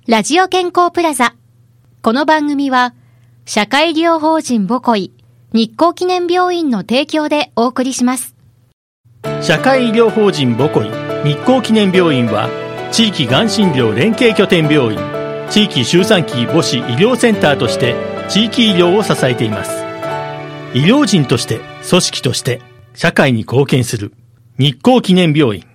ラジオ健康プラザ。この番組は社会医療法人ボコイ日光記念病院の提供でお送りします。 社会医療法人ボコイ日光記念病院は地域がん診療連携拠点病院、地域周産期母子医療センターとして地域医療を支えています。医療人として組織として社会に貢献する日光記念病院。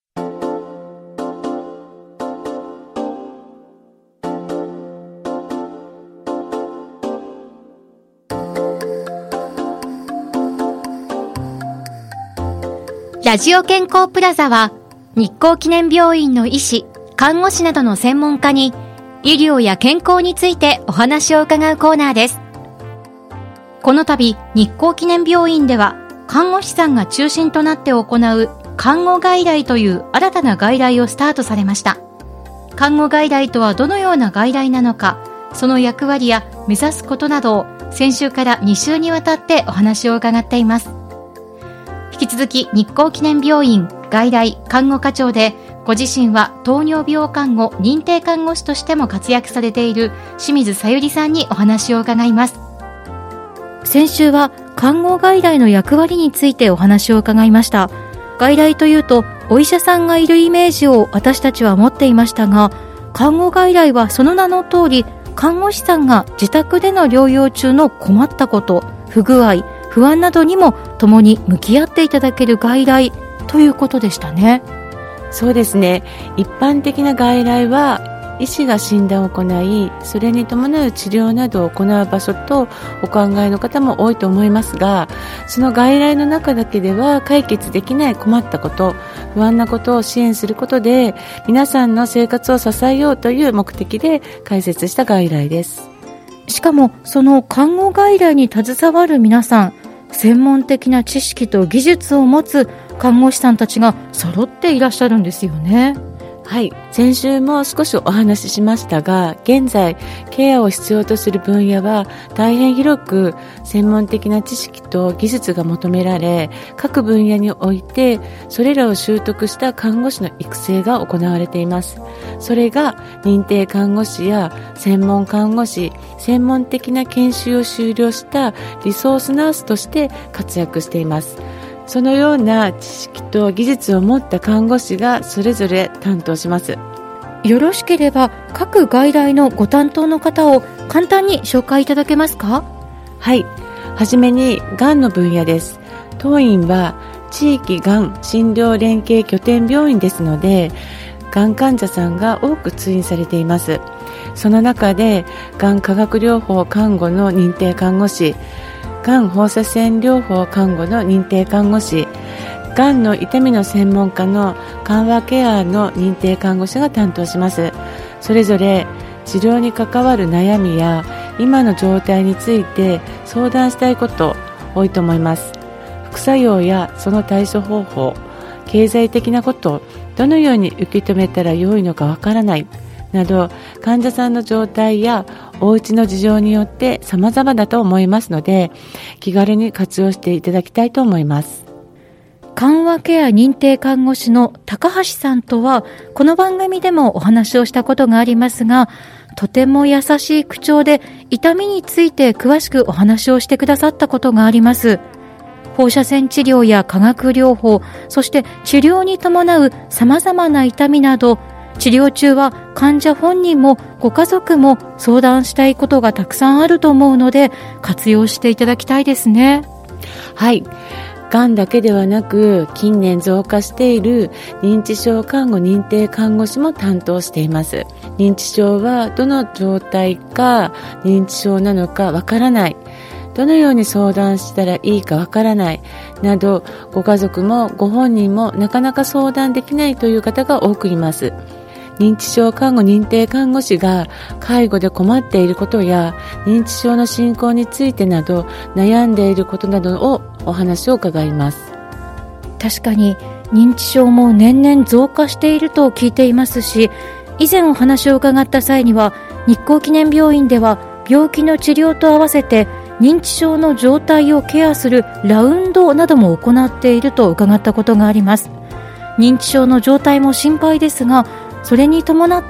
ラジオ健康プラザは日光記念病院の医師、看護師などの専門家に医療や健康についてお話を伺うコーナーです。この度日光記念病院では看護師さんが中心となって行う看護外来という新たな外来をスタートされました。看護外来とはどのような外来なのか、その役割や目指すことなどを先週から2週にわたってお話を伺っています。引き続き日光記念病院外来看護課長で、ご自身は糖尿病看護認定看護師としても活躍されている清水さゆりさんにお話を伺います。先週は看護外来の役割についてお話を伺いました。外来というとお医者さんがいるイメージを私たちは持っていましたが、看護外来はその名の通り看護師さんが自宅での療養中の困ったこと、不具合、不安などにも共に向き合っていただける外来ということでしたね。 そうですね。一般的な外来は医師が診断を行い、それに伴う治療などを行う場所とお考えの方も多いと思いますが、その外来の中だけでは解決できない困ったこと、不安なことを支援することで皆さんの生活を支えようという目的で開設した外来です。 しかもその看護外来に携わる皆さん、専門的な知識と技術を持つ看護師さんたちが揃っていらっしゃるんですよね。 はい、先週も少しお話ししましたが、現在ケアを必要とする分野は大変広く専門的な知識と技術が求められ、各分野においてそれらを習得した看護師の育成が行われています。それが認定看護師や専門看護師、専門的な研修を修了したリソースナースとして活躍しています。そのような知識と技術を持った看護師がそれぞれ担当します。 よろしければ各外来のご担当の方を簡単に紹介いただけますか？ はい、はじめにがんの分野です。当院は地域がん診療連携拠点病院ですので、がん患者さんが多く通院されています。その中でがん化学療法看護の認定看護師、がん放射線療法看護の認定看護師、がんの痛みの専門家の緩和ケアの認定看護師が担当します。それぞれ治療に関わる悩みや今の状態について相談したいこと多いと思います。副作用やその対処方法、経済的なこと、どのように受け止めたら良いのかわからないなど、患者さんの状態やお家の事情によって様々だと思いますので、気軽に活用していただきたいと思います。 緩和ケア認定看護師の高橋さんとはこの番組でもお話をしたことがありますが、とても優しい口調で痛みについて詳しくお話をしてくださったことがあります。放射線治療や化学療法、そして治療に伴う様々な痛みなど、治療中は患者本人もご家族も相談したいことがたくさんあると思うので、活用していただきたいですね。 はい、がんだけではなく近年増加している認知症看護認定看護師も担当しています。認知症はどの状態か認知症なのかわからない、どのように相談したらいいかわからないなど、ご家族もご本人もなかなか相談できないという方が多くいます。認知症看護認定看護師が介護で困っていることや認知症の進行についてなど悩んでいることなどをお話を伺います。 確かに認知症も年々増加していると聞いていますし、以前お話を伺った際には日光記念病院では病気の治療と合わせて認知症の状態をケアするラウンドなども行っていると伺ったことがあります。認知症の状態も心配ですが、それに伴って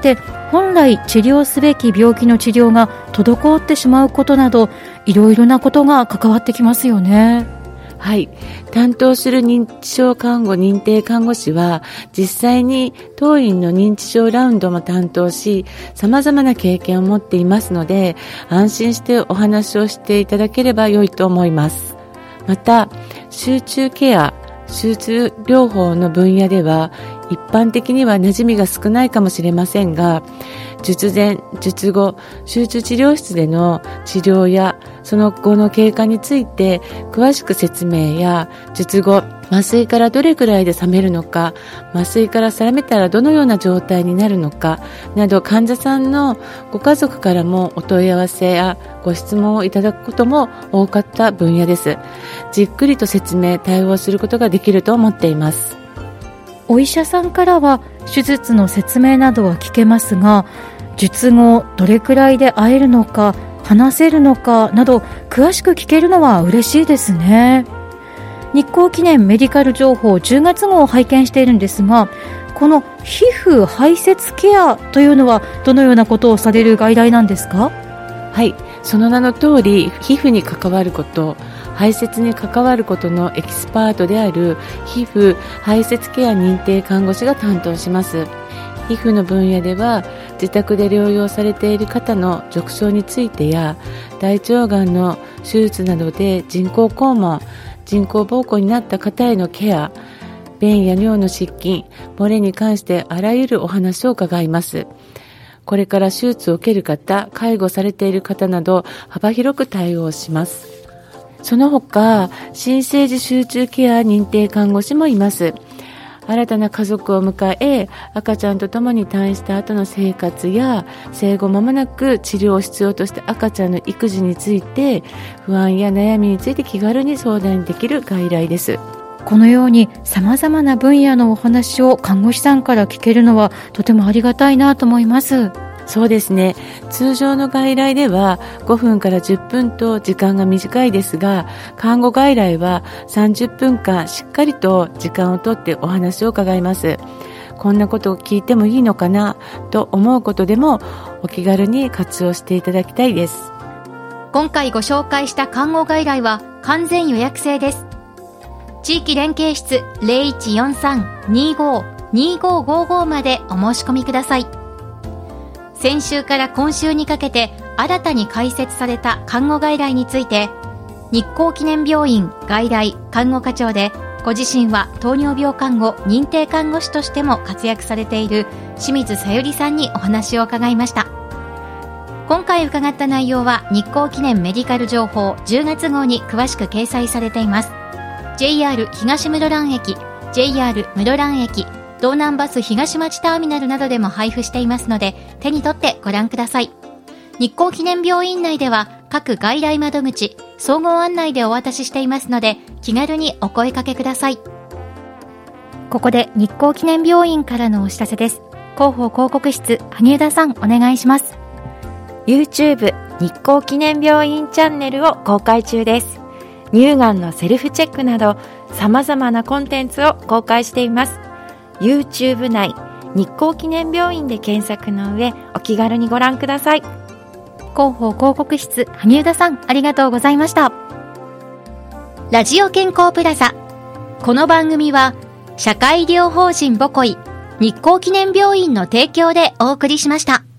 本来治療すべき病気の治療が滞ってしまうことなど、いろいろなことが関わってきますよね。 はい。担当する認知症看護認定看護師は、実際に当院の認知症ラウンドも担当し、様々な経験を持っていますので、安心してお話をしていただければ良いと思います。また、集中ケア、手術療法の分野では、一般的には馴染みが少ないかもしれませんが、術前、術後、手術治療室での治療やその後の経過について詳しく説明や、術後、麻酔からどれくらいで冷めるのか、麻酔から冷めたらどのような状態になるのかなど、患者さんのご家族からもお問い合わせやご質問をいただくことも多かった分野です。じっくりと説明、対応することができると思っています。 お医者さんからは手術の説明などは聞けますが、術後どれくらいで会えるのか、話せるのかなど詳しく聞けるのは嬉しいですね。日光記念メディカル情報10月号を拝見しているんですが、この皮膚排泄ケアというのはどのようなことをされる外来なんですか？ はい、その名の通り、皮膚に関わること、排泄に関わることのエキスパートである皮膚排泄ケア認定看護師が担当します。皮膚の分野では、自宅で療養されている方の褥瘡についてや、大腸がんの手術などで人工肛門、人工膀胱になった方へのケア、便や尿の失禁、漏れに関してあらゆるお話を伺います。これから手術を受ける方、介護されている方など幅広く対応します。その他、新生児集中ケア認定看護師もいます。新たな家族を迎え、赤ちゃんと共に退院した後の生活や、生後間もなく治療を必要とした赤ちゃんの育児について、不安や悩みについて気軽に相談できる外来です。 このように様々な分野のお話を看護師さんから聞けるのはとてもありがたいなと思います。 そうですね。通常の外来では5分から10分と時間が短いですが、看護外来は30分間しっかりと時間をとってお話を伺います。こんなことを聞いてもいいのかなと思うことでもお気軽に活用していただきたいです。 今回ご紹介した看護外来は完全予約制です。地域連携室 0143-25-2555 までお申し込みください。先週から今週にかけて新たに開設された看護外来について、日光記念病院外来看護課長で、ご自身は糖尿病看護認定看護師としても活躍されている清水さゆりさんにお話を伺いました。今回伺った内容は日光記念メディカル情報10月号に詳しく掲載されています。 JR 東室蘭駅、 JR 室蘭駅、道南バス東町ターミナルなどでも配布していますので、手に取ってご覧ください。日光記念病院内では各外来窓口、総合案内でお渡ししていますので、気軽にお声かけください。ここで日光記念病院からのお知らせです。広報広告室、萩生田さんお願いします。 YouTube 日光記念病院チャンネルを公開中です。乳がんのセルフチェックなど様々なコンテンツを公開しています。YouTube 内日光記念病院で検索の上、お気軽にご覧ください。 広報広告室、萩生田さんありがとうございました。ラジオ健康プラザ、この番組は社会医療法人ボコイ日光記念病院の提供でお送りしました。